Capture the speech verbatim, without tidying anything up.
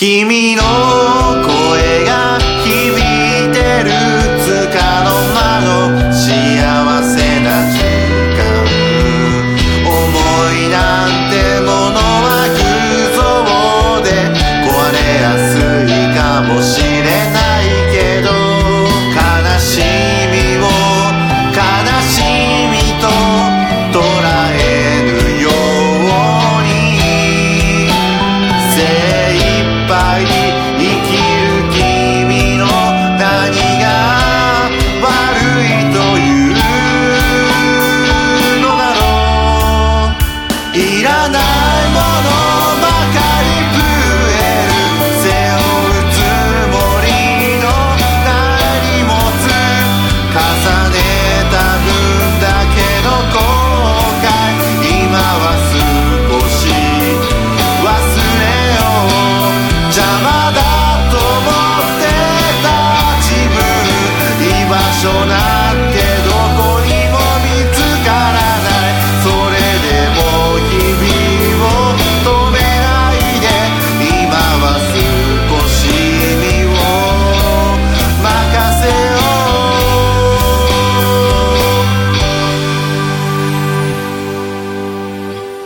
君の声が響いてるつかの間の幸せな時間、思いなんてものは空想で壊れやすいかもしれないけど、悲しみを悲しみと捉えぬように、精一杯に生きる君の何が悪いというのだろう。いらないものばかり増える、背負うつもりの何物重ねた分だけの後悔、今は少し忘れよう。邪魔だと思ってた自分、居場所ない